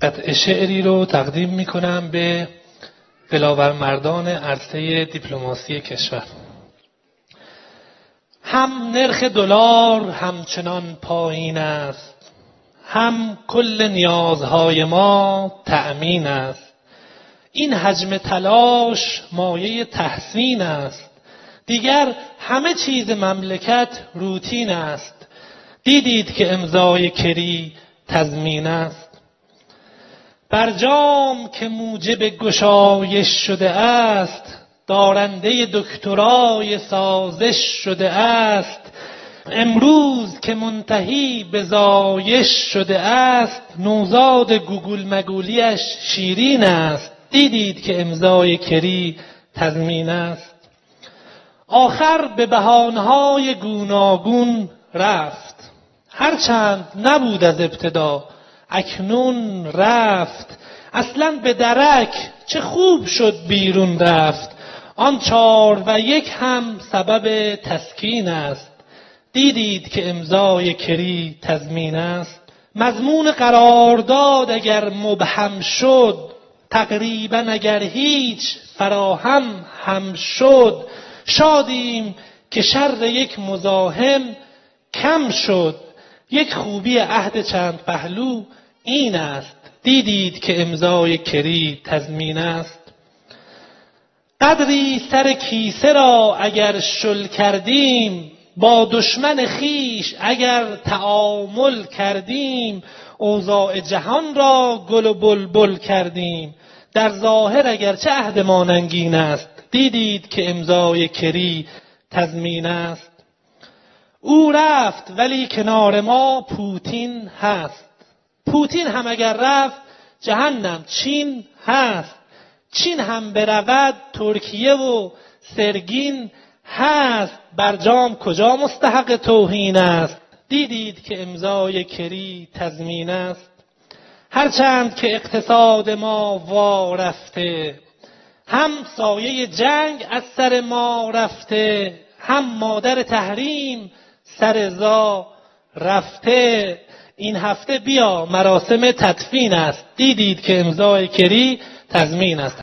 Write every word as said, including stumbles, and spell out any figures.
قطعه شعری رو تقدیم میکنم به دلاورمردان عرصه دیپلماسی کشور. هم نرخ دلار همچنان پایین است، هم کل نیازهای ما تأمین است. این حجم تلاش مایه تحسین است، دیگر همه چیز مملکت روتین است. دیدید که امضای کری تضمین است. برجام که موجب گشایش شده است، دارنده دکترای سازش شده است. امروز که منتهی به زایش شده است، نوزاد گوگل مگولیش شیرین است. دیدید که امضای کری تضمین است. آخر به بهانه‌های گوناگون رفت، هرچند نبود از ابتدا اکنون رفت. اصلاً به درک چه خوب شد بیرون رفت، آن چار و یک هم سبب تسکین است. دیدید که امضای کری تضمین است. مضمون قرارداد اگر مبهم شد، تقریباً اگر هیچ فراهم هم شد. شادیم که شر یک مزاحم کم شد، یک خوبی عهد چند پهلو این است. دیدید که امضای کری تضمین است. قدری سر کیسه را اگر شل کردیم، با دشمن خیش اگر تعامل کردیم. اوضاع جهان را گل و بلبل کردیم، در ظاهر اگرچه عهد ما ننگین است. دیدید که امضای کری تضمین است. او رفت ولی کنار ما پوتین هست، پوتین هم اگر رفت جهنم چین هست. چین هم برود ترکیه و سرگین هست، برجام کجا مستحق توهین است. دیدید که امضای کری تضمین است. هرچند که اقتصاد ما وا رفته، هم سایه جنگ از سر ما رفته. هم مادر تحریم سر زا رفته. این هفته بیا مراسم تدفین است. دیدید که امضای کری تضمین است.